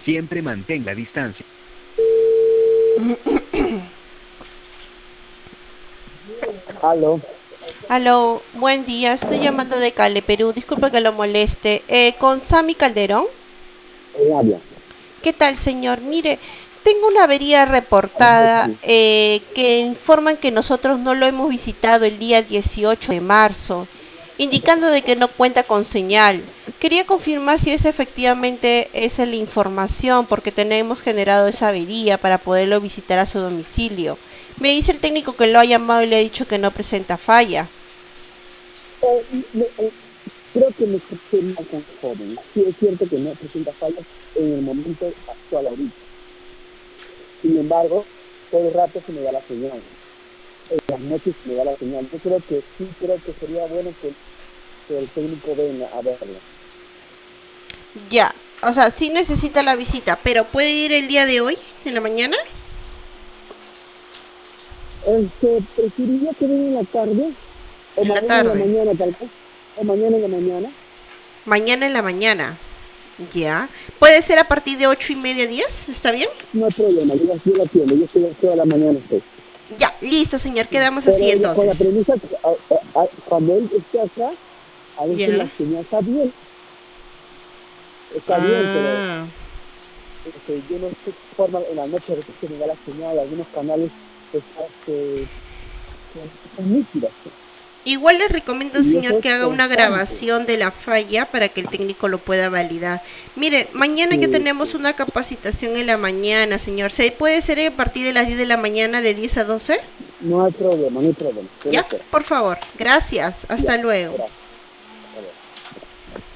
Siempre mantén la distancia. Aló, Aló, buen día, estoy llamando de Cali, Perú, disculpe que lo moleste. Con Sammy Calderón. habla. ¿Qué tal, señor? Mire, tengo una avería reportada que informan que nosotros no lo hemos visitado el día 18 de marzo, indicando de que no cuenta con señal. Quería confirmar si es efectivamente esa es la información, porque tenemos generado esa avería para poderlo visitar a su domicilio. Me dice el técnico que lo ha llamado y le ha dicho que no presenta falla. Creo que me escuché mal con joven. Sí, es cierto que no presenta fallas en el momento actual ahorita. Sin embargo, todo el rato se me da la señal. En las noches se me da la señal. Yo creo que sí, creo que sería bueno que el técnico venga a verlo. Ya, o sea, sí necesita la visita, pero ¿puede ir el día de hoy, en la mañana? Preferiría que venga en la tarde o En la mañana en la tarde. mañana tal vez. O mañana en la mañana. Mañana en la mañana. Ya. ¿Puede ser a partir de 8:30, 10? ¿Está bien? No hay problema, yo la atiendo. Yo estoy toda la mañana. Estoy. Ya, listo, señor. Quedamos así Pero con la entonces. premisa que cuando él esté acá, a veces la Ya. señal está bien, pero Ah. yo no sé qué forma en la noche de que se me da la señal, algunos canales son nítidas. Igual les recomiendo, Y señor, eso es que haga una constante. grabación de la falla para que el técnico lo pueda validar. Mire, mañana ya Que, tenemos una capacitación en la mañana, señor. ¿Se puede ser a partir de las 10 de la mañana, de 10 a 12? no hay problema, no hay problema. Yo lo Ya, espero. por favor. Gracias. Ya, Hasta luego. gracias.